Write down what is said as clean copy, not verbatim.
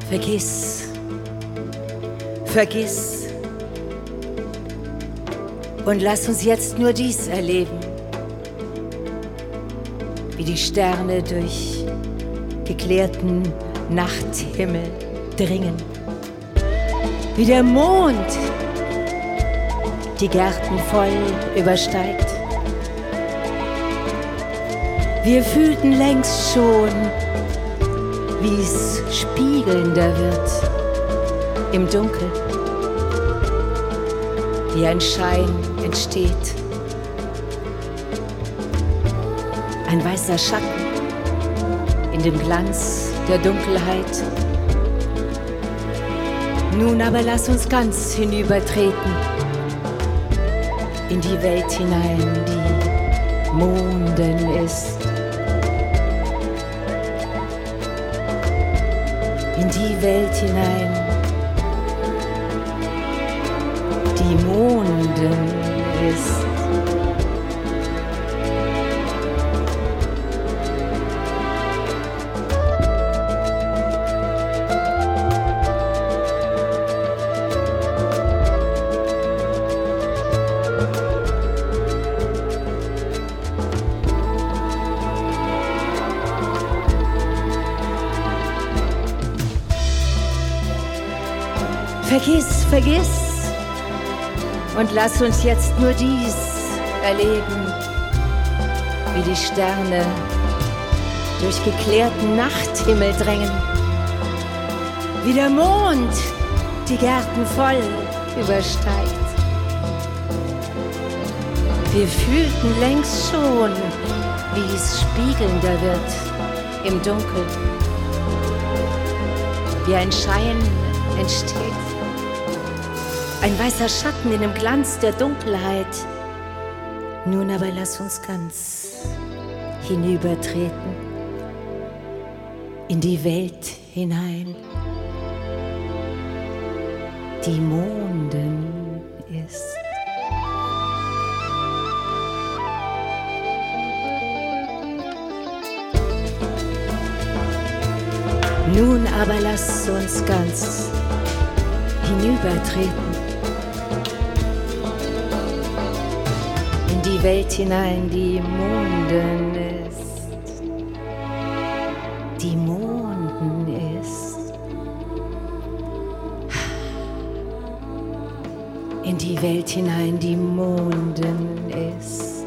Vergiss, vergiss und lass uns jetzt nur dies erleben, wie die Sterne durch geklärten Nachthimmel dringen, wie der Mond die Gärten voll übersteigt. Wir fühlten längst schon, wie es spiegelnder wird im Dunkel, wie ein Schein entsteht, ein weißer Schatten in dem Glanz der Dunkelheit. Nun aber lass uns ganz hinübertreten in die Welt hinein, die Monden ist. In die Welt hinein, die Monden ist. Vergiss, vergiss und lass uns jetzt nur dies erleben, wie die Sterne durch geklärten Nachthimmel drängen, wie der Mond die Gärten voll übersteigt. Wir fühlten längst schon, wie es spiegelnder wird im Dunkel, wie ein Schein entsteht. Ein weißer Schatten in dem Glanz der Dunkelheit. Nun aber lass uns ganz hinübertreten in die Welt hinein, die Monden ist. Nun aber lass uns ganz hinübertreten in die Welt hinein, die Monden ist, die Monden ist, in die Welt hinein, die Monden ist.